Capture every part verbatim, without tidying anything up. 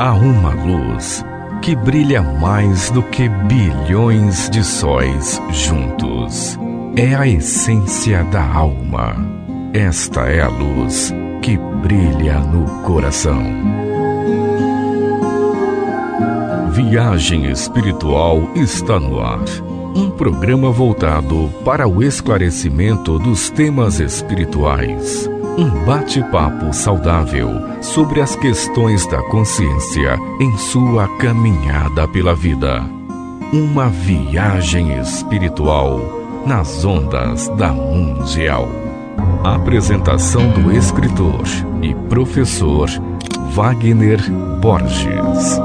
Há uma luz que brilha mais do que bilhões de sóis juntos. É a essência da alma. Esta é a luz que brilha no coração. Viagem Espiritual está no ar. Um programa voltado para o esclarecimento dos temas espirituais. Um bate-papo saudável sobre as questões da consciência em sua caminhada pela vida. Uma viagem espiritual nas ondas da Mundial. Apresentação do escritor e professor Wagner Borges.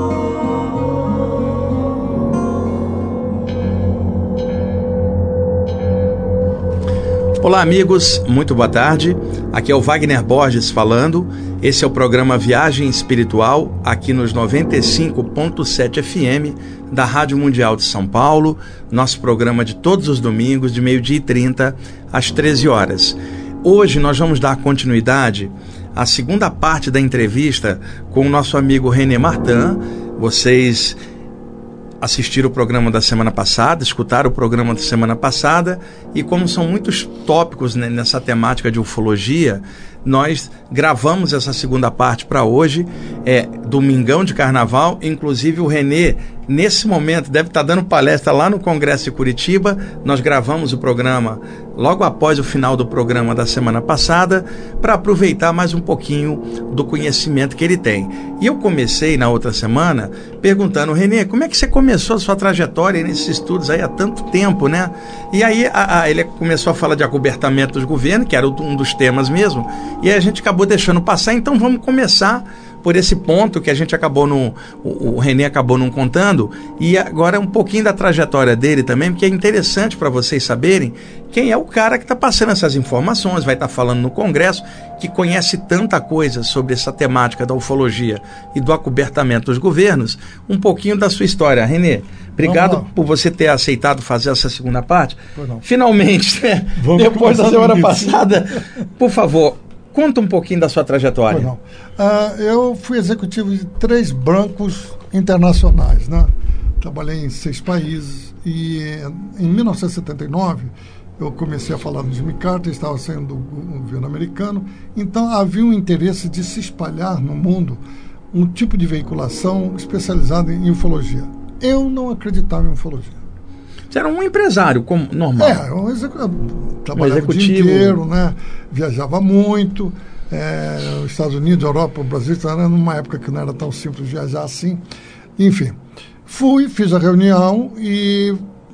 Olá amigos, muito boa tarde, aqui é o Wagner Borges falando, esse é o programa Viagem Espiritual, aqui nos noventa e cinco ponto sete F M da Rádio Mundial de São Paulo, nosso programa de todos os domingos, de meio-dia e trinta às treze horas. Hoje nós vamos dar continuidade à segunda parte da entrevista com o nosso amigo René Martin. Vocês assistiram o programa da semana passada, escutaram o programa da semana passada, e como são muitos tópicos, né, nessa temática de ufologia, nós gravamos essa segunda parte para hoje, é domingão de carnaval. Inclusive o René, nesse momento, deve estar dando palestra lá no Congresso de Curitiba. Nós gravamos o programa logo após o final do programa da semana passada, para aproveitar mais um pouquinho do conhecimento que ele tem. E eu comecei na outra semana perguntando: René, como é que você começou a sua trajetória nesses estudos aí há tanto tempo, né? E aí a, a, ele começou a falar de acobertamento dos governos, que era um dos temas mesmo, e aí a gente acabou deixando passar. Então vamos começar por esse ponto que a gente acabou no, o, o René acabou não contando, e agora um pouquinho da trajetória dele também, porque é interessante para vocês saberem quem é o cara que está passando essas informações, vai estar tá falando no Congresso, que conhece tanta coisa sobre essa temática da ufologia e do acobertamento dos governos. Um pouquinho da sua história. René, obrigado por você ter aceitado fazer essa segunda parte. Finalmente, né? Depois da semana passada, por favor, conta um pouquinho da sua trajetória. Não. Uh, eu fui executivo de três bancos internacionais, né? Trabalhei em seis países e em mil novecentos e setenta e nove eu comecei a falar no Jimmy Carter, estava saindo do governo americano, então havia um interesse de se espalhar no mundo um tipo de veiculação especializada em ufologia. Eu não acreditava em ufologia. Você era um empresário como normal? É, eu execu- trabalhava um o dia inteiro, né? Viajava muito, é, os Estados Unidos, Europa, o Brasil, era numa época que não era tão simples viajar assim. Enfim, fui, fiz a reunião e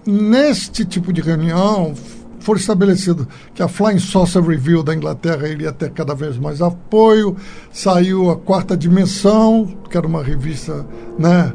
neste tipo de reunião foi estabelecido que a Flying Saucer Review da Inglaterra iria ter cada vez mais apoio. Saiu a Quarta Dimensão, que era uma revista, né,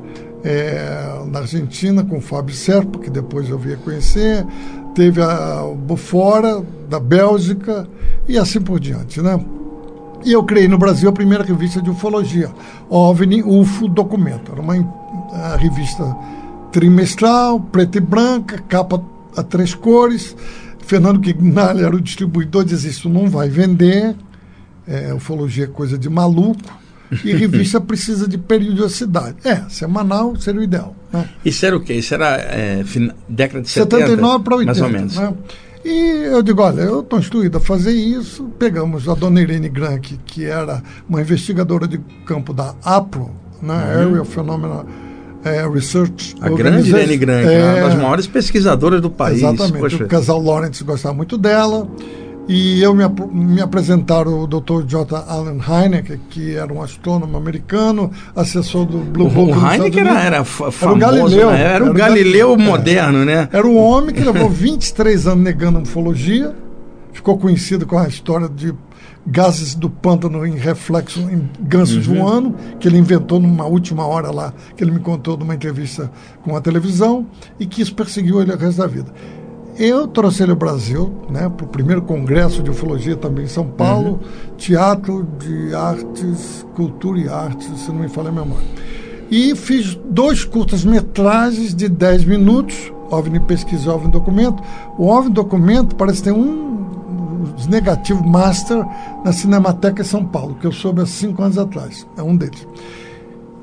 É, na Argentina, com o Fábio Serpa, que depois eu via conhecer. Teve a Bufora, da Bélgica, e assim por diante, né? E eu criei no Brasil a primeira revista de ufologia, OVNI U F O Documento. Era uma a revista trimestral, preta e branca, capa a três cores. Fernando Quignali era o distribuidor, dizia: isso não vai vender, é, ufologia é coisa de maluco, e revista precisa de periodicidade. É, semanal seria o ideal, né? Isso era o quê? Isso era é, fin... década de setenta? setenta e nove para oitenta, mais ou menos. Né? E eu digo: olha, eu estou instruído a fazer isso. Pegamos a dona Irene Grank, que era uma investigadora de campo da APRO, né? Uhum. Area Phenomenon é, Research. A grande Irene Grank, é, uma das maiores pesquisadoras do país. Exatamente. Poxa. O casal Lawrence gostava muito dela. E eu me, me apresentaram o doutor J. Allen Hynek, que era um astrônomo americano, assessor do Blue Book. O Hynek era, era famoso, era o Galileu, né? Era, era o Galileu Galileu moderno, é. né? Era um homem que levou vinte e três anos negando ufologia, ficou conhecido com a história de gases do pântano em reflexo em gansos uhum. voando, que ele inventou numa última hora lá, que ele me contou numa entrevista com a televisão, e que isso perseguiu ele o resto da vida. Eu trouxe ele ao Brasil, né, para o primeiro congresso de ufologia também em São Paulo, uhum. Teatro de Artes, Cultura e Artes, se não me falha a memória. E fiz dois curtas-metragens de dez minutos, OVNI Pesquisa e OVNI Documento. O OVNI Documento parece ter um negativo master na Cinemateca São Paulo, que eu soube há cinco anos atrás. É um deles.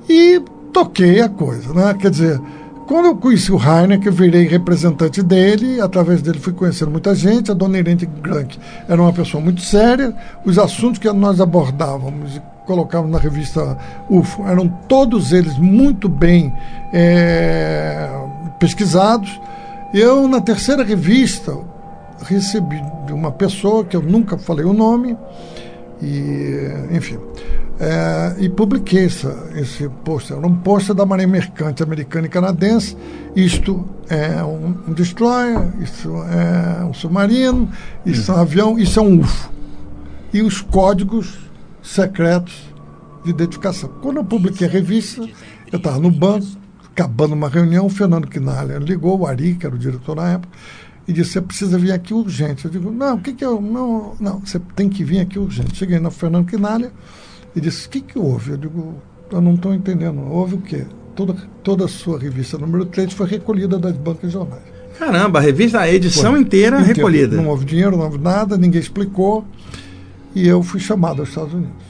E toquei a coisa, né? Quer dizer, quando eu conheci o Heineck, eu virei representante dele, através dele fui conhecendo muita gente. A dona Irene Grank era uma pessoa muito séria, os assuntos que nós abordávamos e colocávamos na revista U F O eram todos eles muito bem é, pesquisados. Eu, na terceira revista, recebi de uma pessoa que eu nunca falei o nome, e, enfim, é, e publiquei essa, esse pôster. Era um pôster da Marinha Mercante Americana e Canadense. Isto é um, um destroyer, isso é um submarino, isso hum. é um avião, isso é um U F O. E os códigos secretos de identificação. Quando eu publiquei a revista, eu estava no banco, acabando uma reunião, o Fernando Quinalha ligou, o Ari, que era o diretor na época, e disse: você precisa vir aqui urgente. Eu digo: não, o que que eu... Não, não, você tem que vir aqui urgente. Cheguei no Fernando Quinalha e disse: o que que houve? Eu digo: eu não estou entendendo. Houve o quê? Toda, toda a sua revista número três foi recolhida das bancas de jornais. Caramba, a revista, a edição foi, inteira inteiro. recolhida. Não houve dinheiro, não houve nada, ninguém explicou. E eu fui chamado aos Estados Unidos.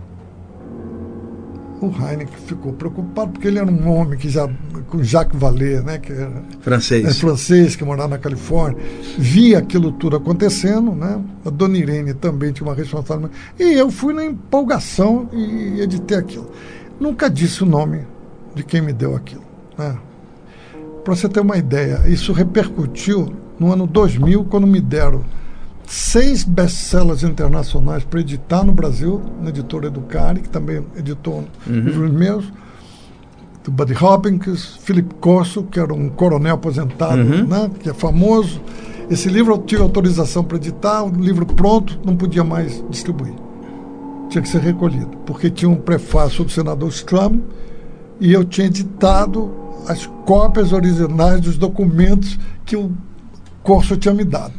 O Heineck ficou preocupado, porque ele era um homem que já, com Jacques Vallée, né, que era francês, é, francês, que morava na Califórnia, via aquilo tudo acontecendo, né? A dona Irene também tinha uma responsabilidade. E eu fui na empolgação e editei aquilo. Nunca disse o nome de quem me deu aquilo, né? Para você ter uma ideia, isso repercutiu no ano dois mil, quando me deram seis best-sellers internacionais para editar no Brasil, na editora Educare, que também editou uhum. livros meus, do Buddy Hopkins, Philip Corso, que era um coronel aposentado, uhum. né, que é famoso. Esse livro eu tive autorização para editar, o livro pronto, não podia mais distribuir. Tinha que ser recolhido, porque tinha um prefácio do senador Strum e eu tinha editado as cópias originais dos documentos que o Corso tinha me dado.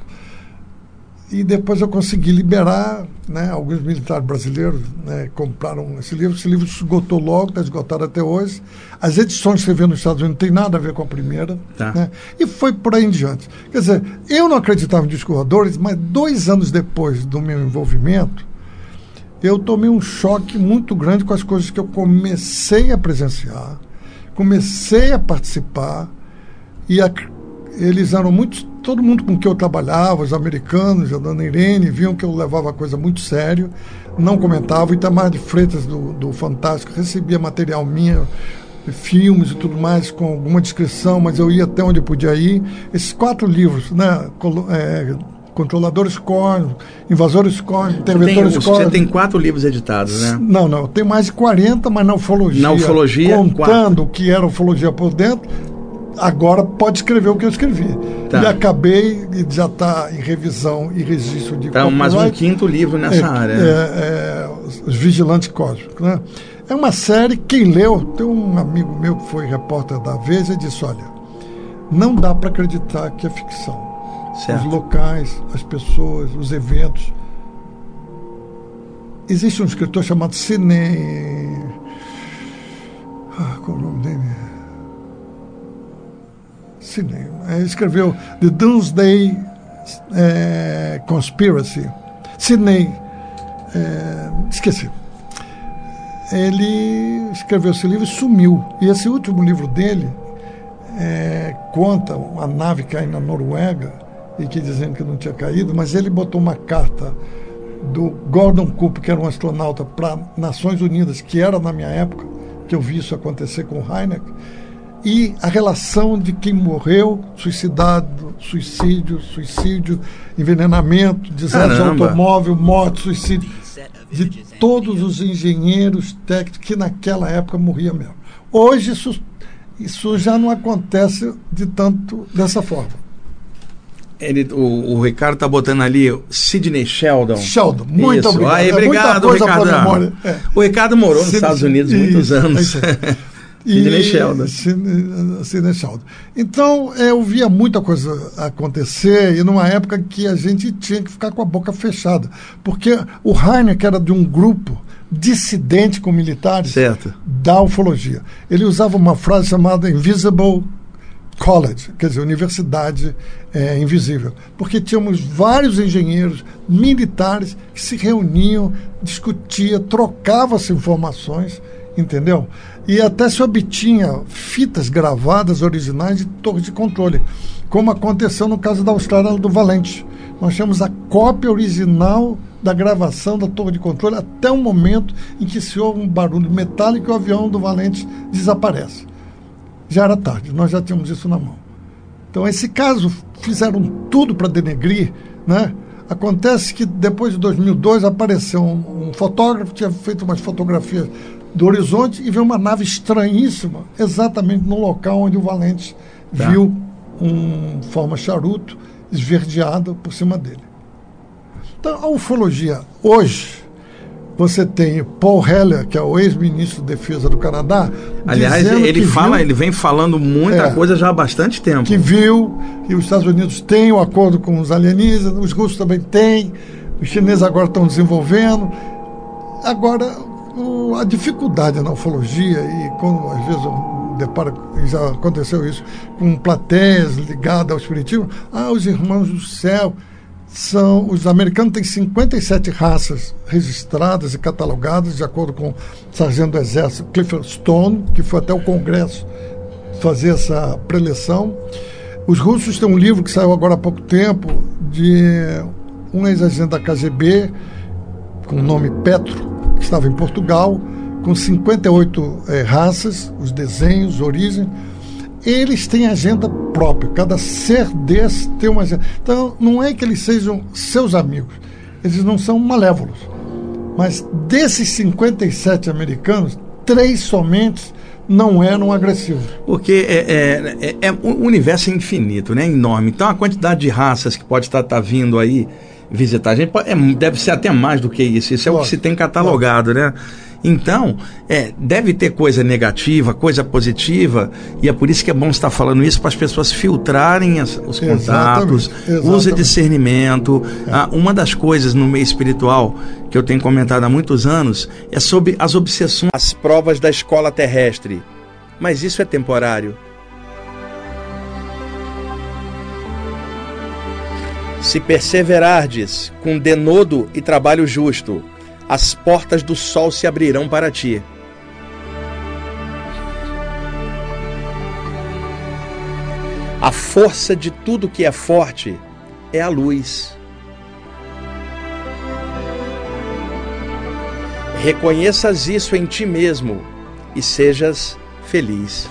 E depois eu consegui liberar, né, alguns militares brasileiros, né, compraram esse livro. Esse livro esgotou logo, está esgotado até hoje. As edições que você vê nos Estados Unidos não tem nada a ver com a primeira. Tá. Né, e foi por aí em diante. Quer dizer, eu não acreditava em discos voadores, mas dois anos depois do meu envolvimento, eu tomei um choque muito grande com as coisas que eu comecei a presenciar, comecei a participar, e a, eles eram muito... Todo mundo com quem eu trabalhava, os americanos, a dona Irene, viam que eu levava a coisa muito sério, não comentava. O Itamar de Freitas, do, do Fantástico, recebia material minha, filmes e tudo mais, com alguma descrição, mas eu ia até onde eu podia ir. Esses quatro livros, né, é, Controladores Cósmicos, Invasores Cósmicos, Interventores Cósmicos. Você tem quatro livros editados, né? Não, não, eu tenho mais de quarenta, mas na ufologia. Na ufologia, contando o que era ufologia por dentro. Agora pode escrever o que eu escrevi. Tá. E acabei de já estar em revisão e registro de então, mais um quinto livro nessa é, área. É, é, Os Vigilantes Cósmicos. Né? É uma série, quem leu, tem um amigo meu que foi repórter da Veja e disse: olha, não dá para acreditar que é ficção. Certo. Os locais, as pessoas, os eventos. Existe um escritor chamado Sidney... Ah, qual é o nome dele? Sidney. Ele escreveu The Doomsday é, Conspiracy. Sidney, é, esqueci. Ele escreveu esse livro e sumiu. E esse último livro dele é, conta uma nave que cai na Noruega e que dizendo que não tinha caído, mas ele botou uma carta do Gordon Cooper, que era um astronauta, para Nações Unidas, que era na minha época, que eu vi isso acontecer com o Heineck, e a relação de quem morreu, suicidado, suicídio, suicídio, envenenamento, desastre de automóvel, morte, suicídio, de todos os engenheiros técnicos que naquela época morriam mesmo. Hoje isso, isso já não acontece de tanto dessa forma. Ele, o, o Ricardo está botando ali Sidney Sheldon. Sheldon, muito isso. obrigado. Aí, obrigado, é Ricardo. É. O Ricardo morou nos Estados Unidos isso, muitos anos. Sidney Sheldon. Sidney Sheldon. Então, eu via muita coisa acontecer, e numa época que a gente tinha que ficar com a boca fechada. Porque o Heineck era de um grupo dissidente com militares, certo, da ufologia. Ele usava uma frase chamada Invisible College, quer dizer, Universidade é, Invisível, porque tínhamos vários engenheiros militares que se reuniam, discutiam, trocavam as informações entendeu? E até se obtinha fitas gravadas originais de torres de controle, como aconteceu no caso da Austrália do Valente. Nós temos a cópia original da gravação da torre de controle até o momento em que se ouve um barulho metálico e o avião do Valente desaparece. Já era tarde, nós já tínhamos isso na mão. Então, esse caso, fizeram tudo para denegrir, né? Acontece que depois de dois mil e dois apareceu um, um fotógrafo, tinha feito umas fotografias do horizonte e viu uma nave estranhíssima, exatamente no local onde o Valente tá. viu um forma charuto esverdeado por cima dele. Então, a ufologia hoje, você tem Paul Heller, que é o ex-ministro de Defesa do Canadá. Aliás, ele fala, viu, ele vem falando muita é, coisa já há bastante tempo. Que viu que os Estados Unidos têm o um acordo com os alienígenas, os russos também têm, os chineses agora estão desenvolvendo. Agora, o, a dificuldade na ufologia, e quando às vezes eu deparo, já aconteceu isso, com plateias ligadas ao espiritismo, ah, os irmãos do céu. São, os americanos têm cinquenta e sete raças registradas e catalogadas, de acordo com o sargento do Exército Clifford Stone, que foi até o Congresso fazer essa preleção. Os russos têm um livro que saiu agora há pouco tempo, de um ex-agente da K G B, com o nome Petro, que estava em Portugal, com cinquenta e oito eh, raças, os desenhos, origem. Eles têm agenda própria, cada ser desse tem uma agenda. Então, não é que eles sejam seus amigos, eles não são malévolos. Mas desses cinquenta e sete americanos, três somente não eram agressivos. Porque é, é, é, é, o universo é infinito, né? Enorme. Então, a quantidade de raças que pode estar tá vindo aí visitar a gente pode, é, deve ser até mais do que isso. Isso é Lógico. o que se tem catalogado, Lógico. né? Então, é, deve ter coisa negativa, coisa positiva, e é por isso que é bom estar falando isso, para as pessoas filtrarem as, os contatos, exatamente, exatamente. Use discernimento. É. Ah, uma das coisas no meio espiritual que eu tenho comentado há muitos anos é sobre as obsessões, as provas da escola terrestre. Mas isso é temporário. Se perseverardes com denodo e trabalho justo, as portas do sol se abrirão para ti. A força de tudo que é forte é a luz. Reconheças isso em ti mesmo e sejas feliz.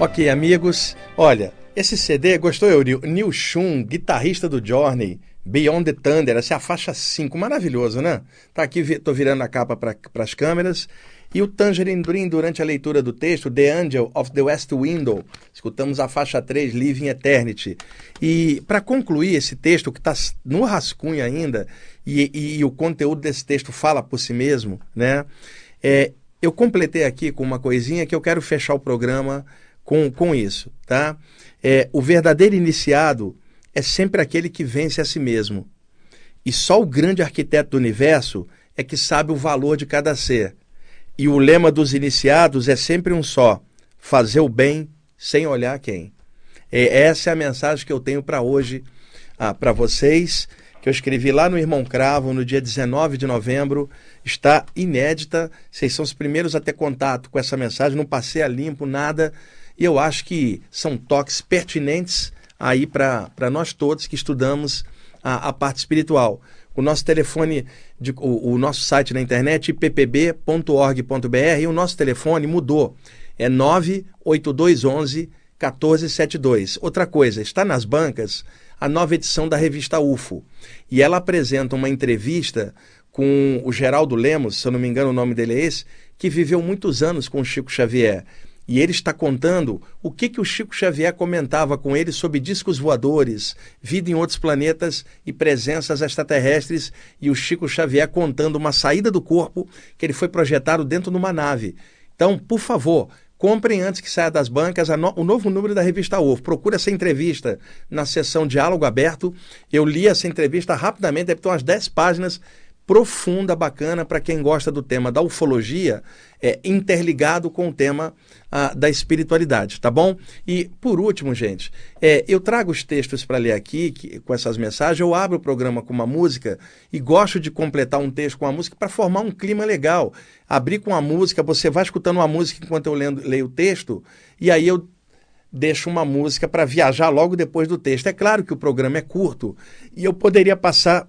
Ok, amigos, olha, esse C D, gostou, Euri? Neil Schon, guitarrista do Journey, Beyond the Thunder, essa é a faixa cinco, maravilhoso, né? Tá aqui, tô virando a capa para as câmeras. E o Tangerine Dream, durante a leitura do texto, The Angel of the West Window, escutamos a faixa três, Living Eternity. E para concluir esse texto, que está no rascunho ainda, e, e, e o conteúdo desse texto fala por si mesmo, né? É, eu completei aqui com uma coisinha que eu quero fechar o programa com, com isso, tá? É, o verdadeiro iniciado é sempre aquele que vence a si mesmo. E só o grande arquiteto do universo é que sabe o valor de cada ser. E o lema dos iniciados é sempre um só: fazer o bem sem olhar quem. É, essa é a mensagem que eu tenho para hoje, ah, para vocês, que eu escrevi lá no Irmão Cravo, no dia dezenove de novembro. Está inédita, vocês são os primeiros a ter contato com essa mensagem, não passei a limpo, nada. E eu acho que são toques pertinentes aí para nós todos que estudamos a, a parte espiritual. O nosso telefone, de, o, o nosso site na internet, i p p b ponto org ponto b r, e o nosso telefone mudou. É nove oito dois um um, um quatro sete dois. Outra coisa, está nas bancas a nova edição da revista U F O. E ela apresenta uma entrevista com o Geraldo Lemos, se eu não me engano o nome dele é esse, que viveu muitos anos com o Chico Xavier. E ele está contando o que, que o Chico Xavier comentava com ele sobre discos voadores, vida em outros planetas e presenças extraterrestres, e o Chico Xavier contando uma saída do corpo que ele foi projetado dentro de uma nave. Então, por favor, comprem antes que saia das bancas a no, o novo número da revista U F O. Procura essa entrevista na seção Diálogo Aberto. Eu li essa entrevista rapidamente, deve ter umas dez páginas, profunda, bacana, para quem gosta do tema da ufologia, é, interligado com o tema ah, da espiritualidade, tá bom? E, por último, gente, é, eu trago os textos para ler aqui, que, com essas mensagens, eu abro o programa com uma música e gosto de completar um texto com a música para formar um clima legal. Abrir com a música, você vai escutando uma música enquanto eu lendo, leio o texto, e aí eu deixo uma música para viajar logo depois do texto. É claro que o programa é curto, e eu poderia passar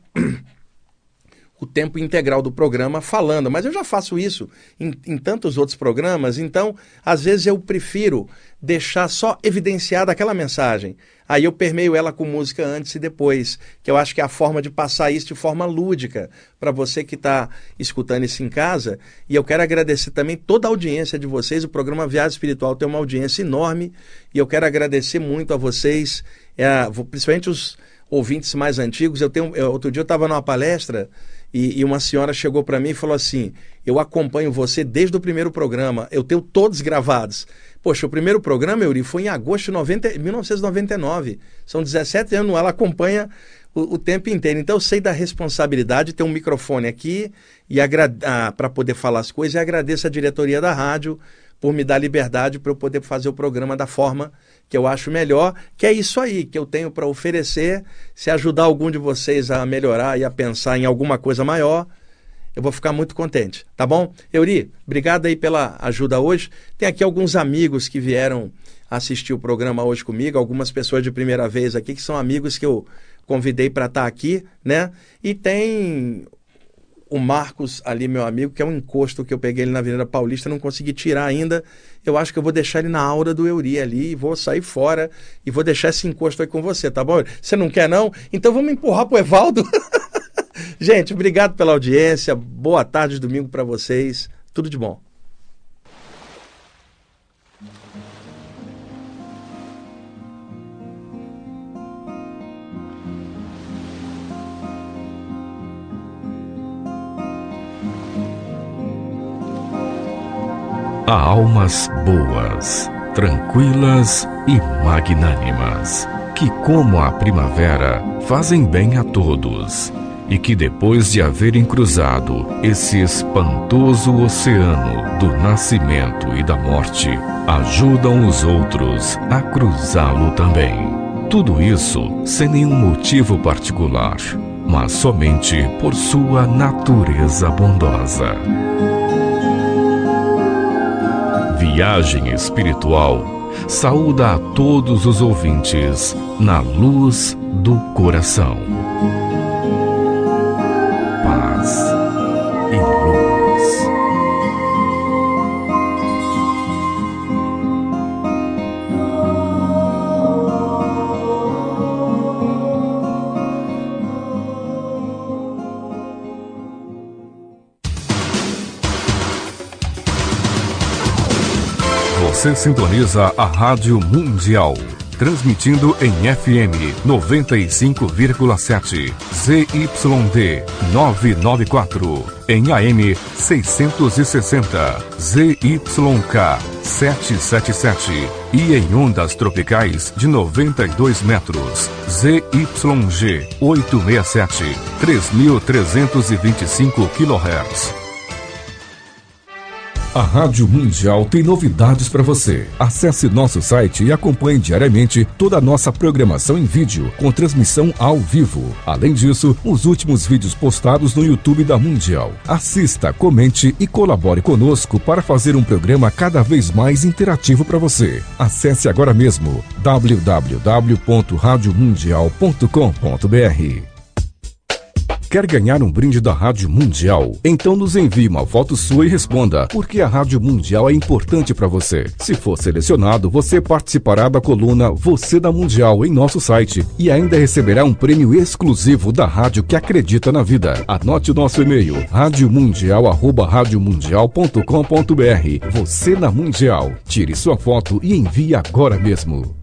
o tempo integral do programa falando, mas eu já faço isso em, em tantos outros programas, então às vezes eu prefiro deixar só evidenciada aquela mensagem, aí eu permeio ela com música antes e depois, que eu acho que é a forma de passar isso de forma lúdica para você que está escutando isso em casa. E eu quero agradecer também toda a audiência de vocês. O programa Viagem Espiritual tem uma audiência enorme e eu quero agradecer muito a vocês, é, principalmente os ouvintes mais antigos. Eu tenho, eu, outro dia eu estava numa palestra E, e uma senhora chegou para mim e falou assim: eu acompanho você desde o primeiro programa, eu tenho todos gravados. Poxa, o primeiro programa, Euri, foi em agosto de mil novecentos e noventa e nove. São dezessete anos, ela acompanha o, o tempo inteiro. Então eu sei da responsabilidade de ter um microfone aqui e agra- ah, para poder falar as coisas, e agradeço a diretoria da rádio por me dar liberdade para eu poder fazer o programa da forma que eu acho melhor, que é isso aí que eu tenho para oferecer. Se ajudar algum de vocês a melhorar e a pensar em alguma coisa maior, eu vou ficar muito contente, tá bom? Euri, obrigado aí pela ajuda hoje. Tem aqui alguns amigos que vieram assistir o programa hoje comigo, algumas pessoas de primeira vez aqui, que são amigos que eu convidei para estar aqui, né? E tem o Marcos ali, meu amigo, que é um encosto que eu peguei ele na Avenida Paulista, não consegui tirar ainda. Eu acho que eu vou deixar ele na aura do Euri ali, e vou sair fora e vou deixar esse encosto aí com você, tá bom? Você não quer não? Então vamos empurrar pro Evaldo. Gente, obrigado pela audiência, boa tarde de domingo para vocês, tudo de bom. Há almas boas, tranquilas e magnânimas, que, como a primavera, fazem bem a todos, e que, depois de haverem cruzado esse espantoso oceano do nascimento e da morte, ajudam os outros a cruzá-lo também. Tudo isso sem nenhum motivo particular, mas somente por sua natureza bondosa. Viagem Espiritual saúda a todos os ouvintes na luz do coração. Paz e luz. Você sintoniza a Rádio Mundial, transmitindo em F M noventa e cinco vírgula sete, Z Y D novecentos e noventa e quatro, em A M seiscentos e sessenta, Z Y K setecentos e setenta e sete e em ondas tropicais de noventa e dois metros, Z Y G oitocentos e sessenta e sete, três mil trezentos e vinte e cinco quilohertz. A Rádio Mundial tem novidades para você. Acesse nosso site e acompanhe diariamente toda a nossa programação em vídeo, com transmissão ao vivo. Além disso, os últimos vídeos postados no YouTube da Mundial. Assista, comente e colabore conosco para fazer um programa cada vez mais interativo para você. Acesse agora mesmo w w w ponto rádio mundial ponto com ponto b r. Quer ganhar um brinde da Rádio Mundial? Então nos envie uma foto sua e responda, porque a Rádio Mundial é importante para você. Se for selecionado, você participará da coluna Você da Mundial em nosso site e ainda receberá um prêmio exclusivo da rádio que acredita na vida. Anote o nosso e-mail, radiomundial arroba radiomundial ponto com ponto b r. Você na Mundial. Tire sua foto e envie agora mesmo.